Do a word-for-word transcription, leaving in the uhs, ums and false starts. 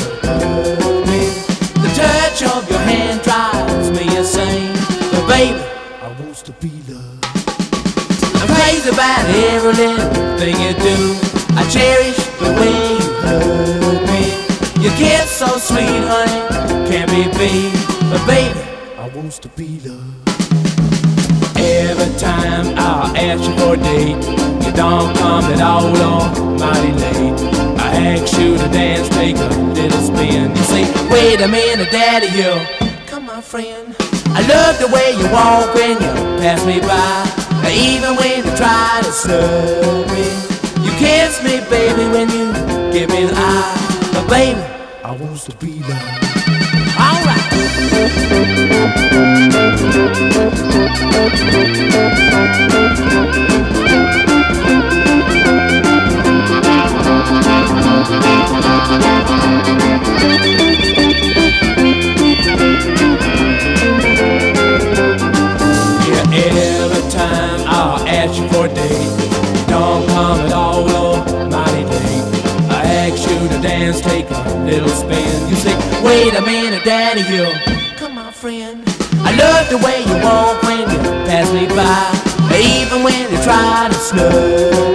hug me. The touch of your hand drives me insane. But baby, I want to be loved. I'm crazy about every little thing you do. I cherish the way you hug me. Your kiss so sweet, honey, can't be beat. But baby, I want to be loved. Every time I'll ask you for a date, you don't come at all or mighty late. I ask you to dance, take a little spin. You say, wait a minute, daddy, you come on, friend. I love the way you walk when you pass me by, even when you try to snub me. You kiss me, baby, when you give me the eye. But baby, I want to be loved. Alright. Yeah, every time I'll ask you for a date, you don't come at all, oh, mighty late. I ask you to dance, take a little spin. You say, wait a minute, daddy, you come on, friend. I love the way you walk when you pass me by, even when you try to snub